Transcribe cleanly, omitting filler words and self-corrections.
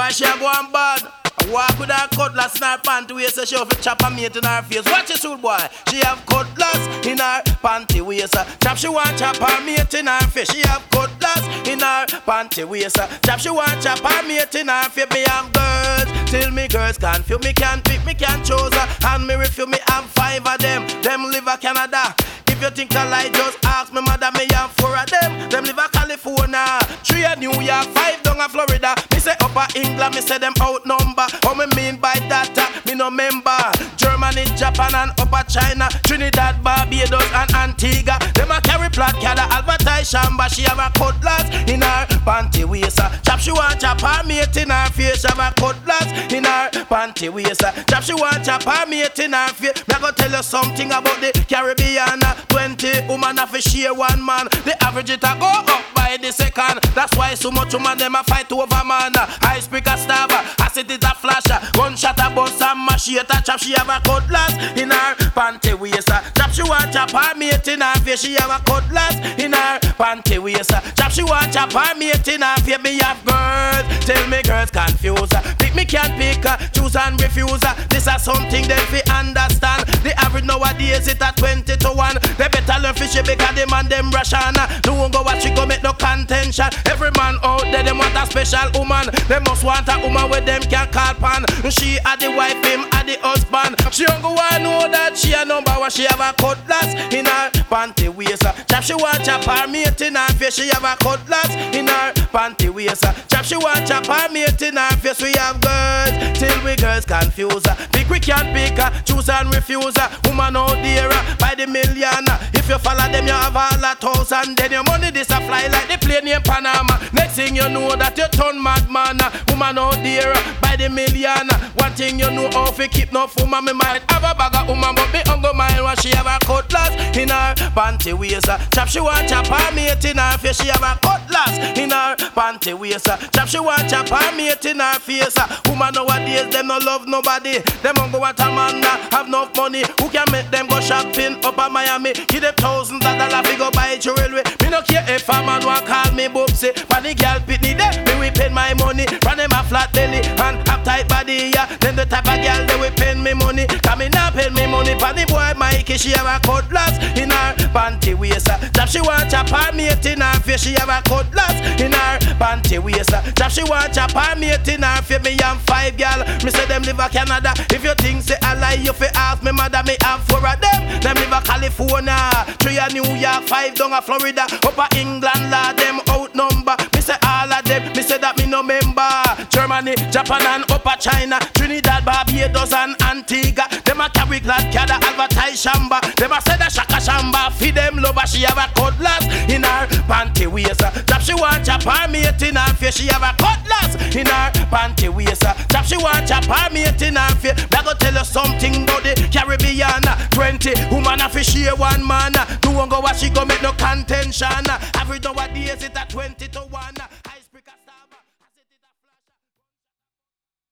boy, she a go on bad. Walk with her cutlass in her panty waist, so she have to chop a mate in her face. Watch this old boy, she have cutlass in her panty waist. Chop she want chop her mate in her face. She have cutlass in her panty waist. Chop she want chop her mate in her face. Me have girls, till me girls can't feel me, can't pick, me can't choose. And me refuse, me have 5 of them. Them live a Canada. If you think I lie, just ask me mother, me have 4 of them. Them live a California, 3 a New York, 5 down a Florida. Me say upper England, me say them outnumber. How me mean by that? Me no member. Germany, Japan and upper China, Trinidad, Barbados and Antigua. Them a carry plat, carry advertise shamba. She have a cutlass in her panty waist. Chop she want chop her mate in her face. Have a cutlass in her panty waist. Chop she want chop her mate in her face. Me go tell you something about the Caribbean. 20 woman have to share 1 man. The average it a go up by the second. That's why so much woman them a fight over man. High speaker stab, as it is a flash. Gunshot a bust and machete. Chop she have a cutlass in her panty waist. Chop she want chop her mate in her face. She have a cutlass in her panty waist. Chop she want chop her mate in her face. Me have girls, tell me girls confused. Pick me can't pick, choose and refuse. This is something them fi understand. The average nowadays it a 20 to 1. They better learn fishy because them and them Russian. No one go watch it go make no contention. Every man out there them want a special woman. They must want a woman where them can call pan. She a the wife, him a the husband. She don't go want know that she a number one. She have a cutlass in her panty waist. Chop she want chop her mate in her face. She have a cutlass in her panty waist. Chop she want chop her mate in her face. We have girls till we girls confuse. Pick we can't pick, choose and refuse. Woman out there by the million. If you follow them, you have all 1,000. Then your money this a fly like the plane in Panama. Next thing you know that you turn madman. Woman out there by the million. One thing you know how to keep no woman. Me might have a bag of woman, but me uncle mine when she have a cutlass in her panty waist. Chop she want chop her mate in her face. She have a cutlass in her panty waist. Chop she want chop her mate in her face. Woman nowadays them no love nobody. Them uncle want a man have enough money. Who can make them go shopping up at Miami? Give them thousands of dollars to go buy jewelry. Me no care if a man want call me Bubsy. When the girl pitney there, me we pay my money. Run them a flat belly and have tight body. Yeah, then the type of girl they will pay me money. Come in and pay me money. For the boy Mikey, she have a cutlass in her panty waist. Chop she want chop her mate in her face. She have a cutlass in her panty waist. Chop she want chop her mate in her face. Me have 5 girl. Me say them live a Canada. If you think say I lie, you fi ask me mother. Me have 4 of them. Them live a California, 3 a New York, 5 down a Florida. Upper England, la them outnumber. Me say all of them. Me say that me no member. Germany, Japan and upper China, Trinidad, Barbados and Antigua. Them a carry glad carry advertise shamba. Them a say that shaka shamba. Feed them lover. She have a cutlass in her panty waist. Chop she want chop her mate in her face. She have a cutlass in her panty waist. Chop she want chop her mate in her face. Me go tell you something about the Caribbean. 20 woman have to share 1 man. No one go watch she go make no contention. Every nowadays it a 20 to 1.